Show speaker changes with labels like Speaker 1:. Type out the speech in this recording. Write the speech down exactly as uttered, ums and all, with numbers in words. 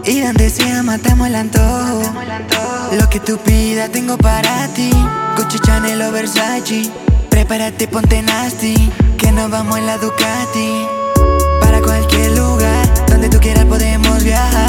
Speaker 1: Y donde sea matamos el antojo. Lo que tú pidas tengo para ti. Gucci, Chanel o Versace. Prepárate, ponte nasty, que nos vamos en la Ducati. Para cualquier lugar, donde tú quieras podemos viajar.